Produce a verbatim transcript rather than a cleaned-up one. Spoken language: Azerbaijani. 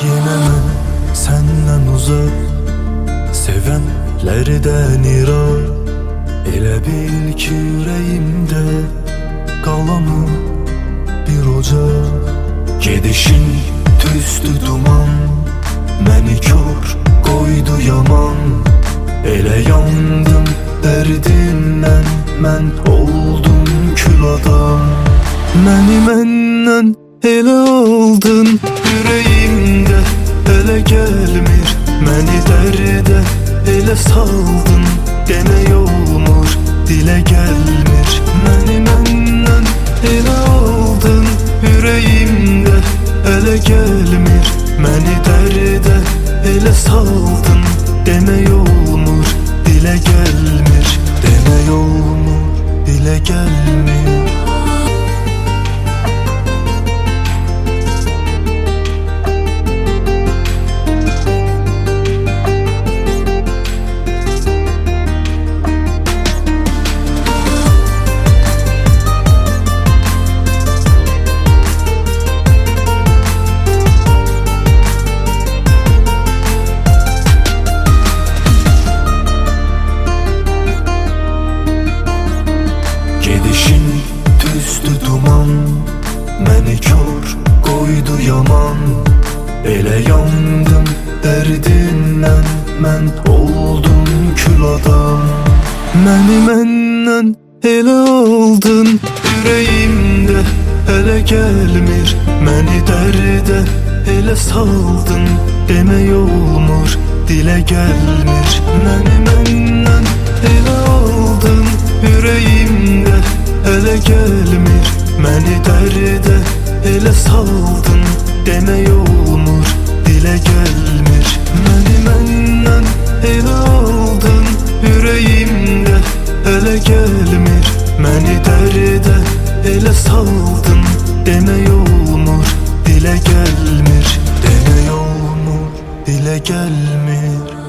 Yine mən səndən uzaq, sevənlərdən iraq. Elə bil ki ürəyimdə qalanı bir ocaq. Gedişin tüstü duman, məni kör qoydu yaman. Elə yandım dərdimdən, mən oldum kül adam. Məni məndən elə aldın, ürəyimdə elə gəlmir. Məni dərdə elə saldın, demək olmur, dilə gəlmir. Məni məndən elə aldın, ürəyimdə elə gəlmir. Məni dərdə elə saldın, demək olmur, dilə gəlmir. Demək olmur, dilə gəlmir. Gedişin tüstü duman, məni kör qoydu yaman. Elə yandım dərdimdən, mən oldum kül adam. Məni məndən elə aldın, ürəyimdə elə gəlmir. Məni dərdə elə saldın, demək olmur, dilə gəlmir. Məni məndən elə aldın, ürəyimdə elə gəlmir. Məni dərdə elə saldın, demək olmur, dilə gəlmir. Məni məndən elə aldın, ürəyimdə elə gəlmir. Məni dərdə elə saldın, demək olmur, dilə gəlmir. Demək olmur, dilə gəlmir.